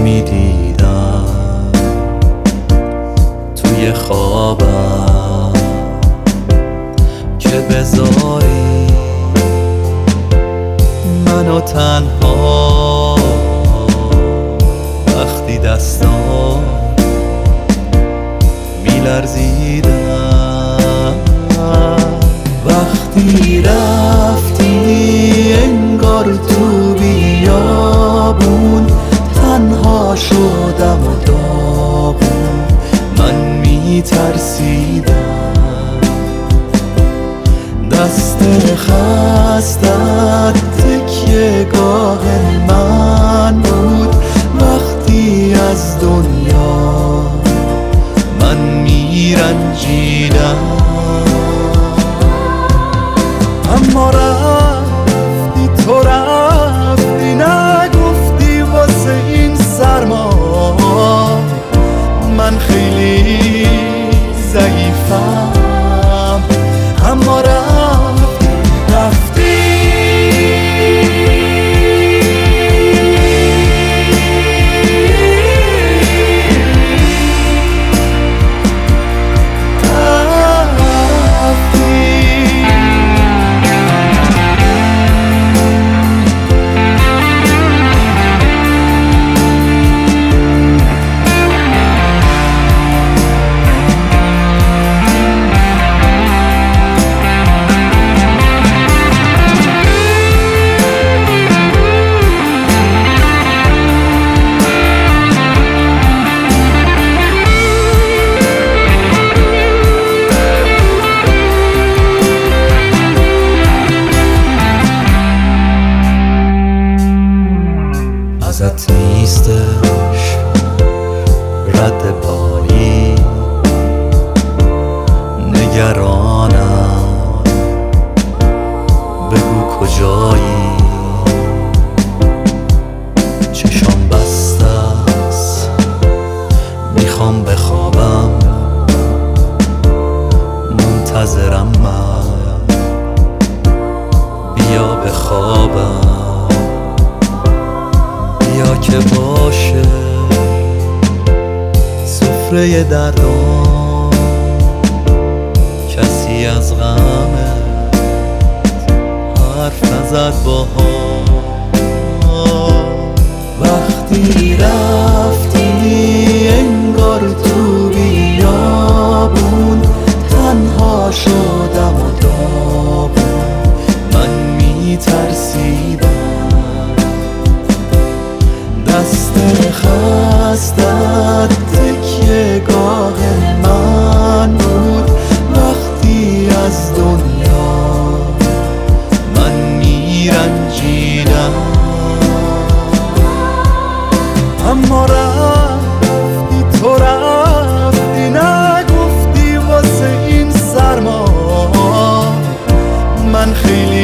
نمیدیدم توی خوابم که بذاری منو تنها وقتی دستام میلرزیدم. وقتی رفتی انگار تو بیابون تنها شدم و داغون من میترسیدم. دست خستت تکیه گاه من بود وقتی از دنیا من میرنجیدم. اما رفتی تو رفتی نگفتی واسه این سرما من خیلی ضعیفم. اما رفتی ازت نیستش رد پایی نگرانم بگو کجایی. چشام بسته است میخوام بخوابم منتظرم من بیا بخوابم بیا که باشه سفره دردام کسی از غمت حرف نزد باها. وقتی رفتی انگار تو بیابون تنها شدم و داغون من میترسیدم. دست خستت تکیه گاه من بود وقتی از دنیا من میرنجیدم. اما رفتی تو رفتی نگفتی واسه این سرما من خیلی